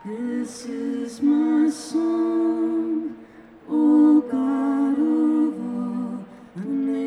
This is my song, O God of all the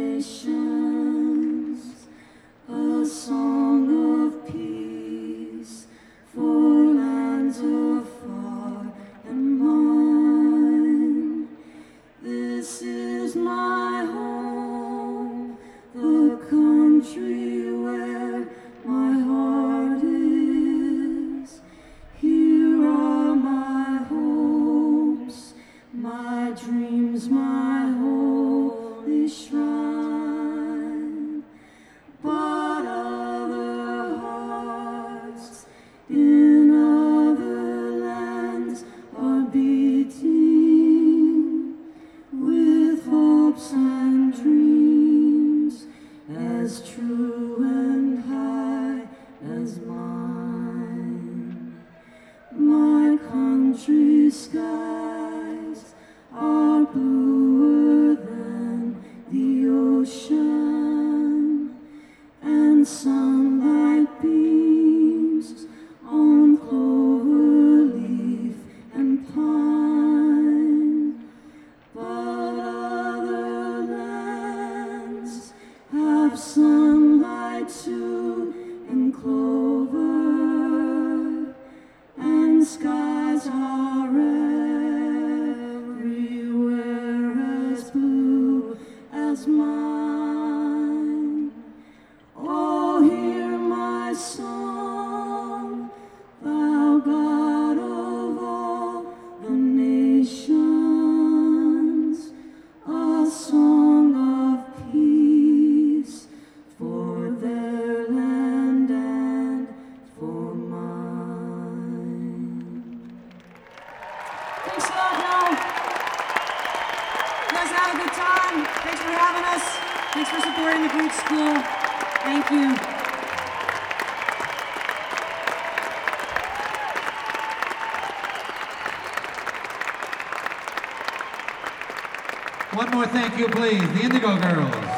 nations, a song of peace for lands afar and mine. This is my home, the country where my heart is. Here are my hopes, my dreams, my holy shrine. But other hearts in other lands are beating with hopes and dreams as true and high as mine. My country's skies are bluer than the ocean, and sunlight beams on clover leaf and pine. But other lands have sunlight too, and clover, and skies are everywhere as blue as mine. Oh, hear my song, thou God of all the nations, a song of peace for their land and for mine. Thanks a lot, y'all. You guys had a good time. Thanks for having us. Thanks for supporting the Greek School. Thank you. One more thank you, please. The Indigo Girls.